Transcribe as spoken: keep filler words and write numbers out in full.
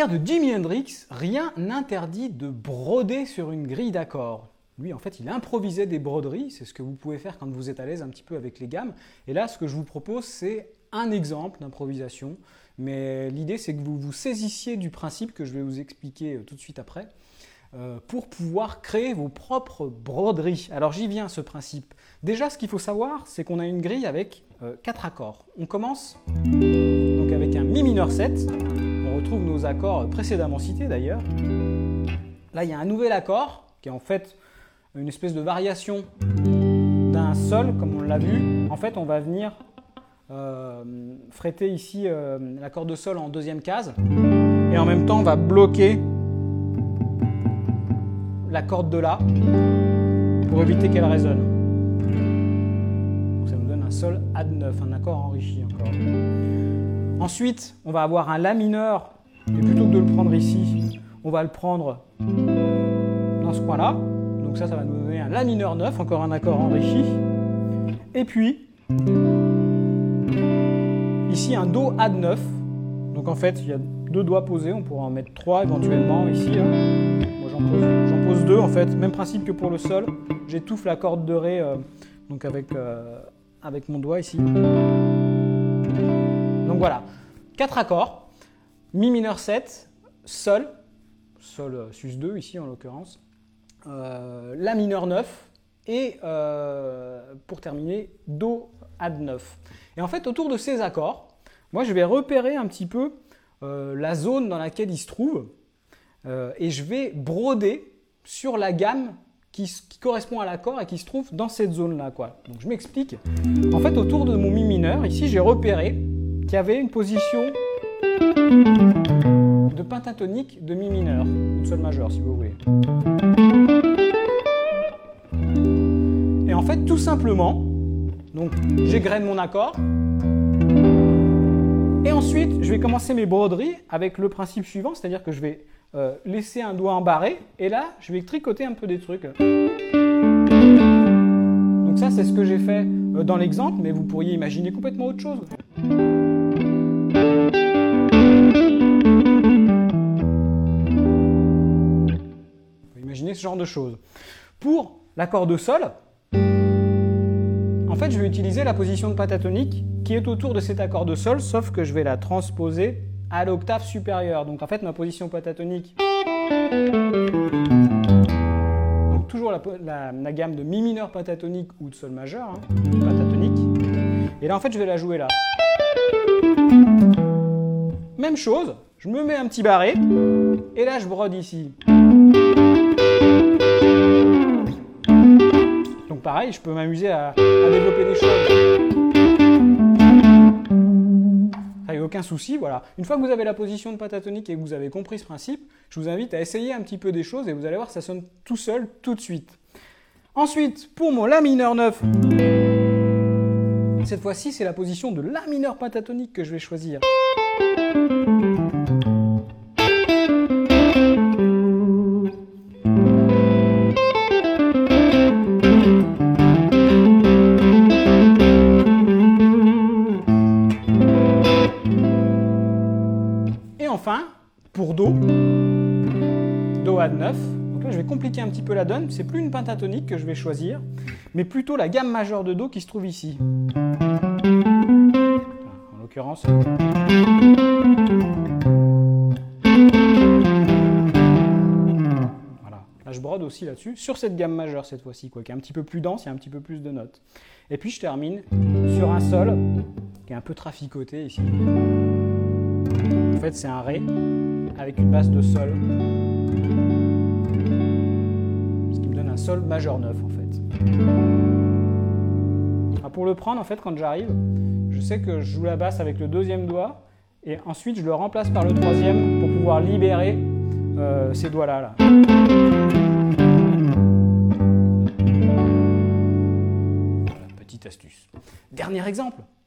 manière de Jimi Hendrix, rien n'interdit de broder sur une grille d'accords. Lui, en fait, il improvisait des broderies, c'est ce que vous pouvez faire quand vous êtes à l'aise un petit peu avec les gammes. Et là, ce que je vous propose, c'est un exemple d'improvisation. Mais l'idée, c'est que vous vous saisissiez du principe que je vais vous expliquer tout de suite après, euh, pour pouvoir créer vos propres broderies. Alors, j'y viens, ce principe. Déjà, ce qu'il faut savoir, c'est qu'on a une grille avec euh, quatre accords. On commence donc avec un Mi mineur sept. On retrouve nos accords précédemment cités, d'ailleurs. Là, il y a un nouvel accord, qui est en fait une espèce de variation d'un sol, comme on l'a vu. En fait, on va venir euh, fréter ici euh, l'accord de sol en deuxième case. Et en même temps, on va bloquer la corde de La pour éviter qu'elle résonne. Donc, ça nous donne un sol add neuf, un accord enrichi encore. Ensuite, on va avoir un La mineur. Et plutôt que de le prendre ici, on va le prendre dans ce coin-là. Donc ça, ça va nous donner un La mineur neuf, encore un accord enrichi. Et puis, ici, un Do add neuf. Donc en fait, il y a deux doigts posés, on pourra en mettre trois éventuellement ici. Là. Moi, j'en pose, j'en pose deux en fait. Même principe que pour le sol. J'étouffe la corde de Ré euh, donc avec, euh, avec mon doigt ici. Donc voilà, quatre accords. Mi mineur sept, Sol, Sol euh, sus deux ici en l'occurrence. Euh, La mineur neuf et euh, pour terminer Do add neuf. Et en fait autour de ces accords, moi je vais repérer un petit peu euh, la zone dans laquelle ils se trouvent euh, et je vais broder sur la gamme qui, qui correspond à l'accord et qui se trouve dans cette zone là quoi. Donc je m'explique. En fait autour de mon Mi mineur, ici j'ai repéré qu'il y avait une position de pentatonique de Mi mineur ou de Sol majeur si vous voulez. Et en fait, tout simplement, donc j'égrène mon accord. Et ensuite, je vais commencer mes broderies avec le principe suivant, c'est-à-dire que je vais euh, laisser un doigt embarré. Et là, je vais tricoter un peu des trucs. Donc ça, c'est ce que j'ai fait euh, dans l'exemple, mais vous pourriez imaginer complètement autre chose. Imaginez ce genre de choses. Pour l'accord de Sol, en fait, je vais utiliser la position de pentatonique qui est autour de cet accord de Sol, sauf que je vais la transposer à l'octave supérieure. Donc en fait, ma position pentatonique, donc toujours la, la, la gamme de Mi mineur pentatonique ou de Sol majeur, hein, pentatonique. Et là, en fait, je vais la jouer là. Même chose, je me mets un petit barré, et là, je brode ici. Donc pareil, je peux m'amuser à, à développer des choses. Ça n'y a aucun souci, voilà. Une fois que vous avez la position de pentatonique et que vous avez compris ce principe, je vous invite à essayer un petit peu des choses et vous allez voir, ça sonne tout seul, tout de suite. Ensuite, pour mon La mineur neuf, cette fois-ci, c'est la position de La mineur pentatonique que je vais choisir. Enfin, pour Do, Do add neuf, donc là je vais compliquer un petit peu la donne, c'est plus une pentatonique que je vais choisir, mais plutôt la gamme majeure de Do qui se trouve ici. En l'occurrence. Voilà. Là je brode aussi là-dessus, sur cette gamme majeure cette fois-ci, quoi, qui est un petit peu plus dense, il y a un petit peu plus de notes. Et puis je termine sur un Sol qui est un peu traficoté ici. En fait, c'est un Ré avec une basse de Sol. Ce qui me donne un Sol majeur neuf, en fait. Alors, pour le prendre, en fait, quand j'arrive, je sais que je joue la basse avec le deuxième doigt et ensuite, je le remplace par le troisième pour pouvoir libérer euh, ces doigts-là. Là. Voilà, petite astuce. Dernier exemple.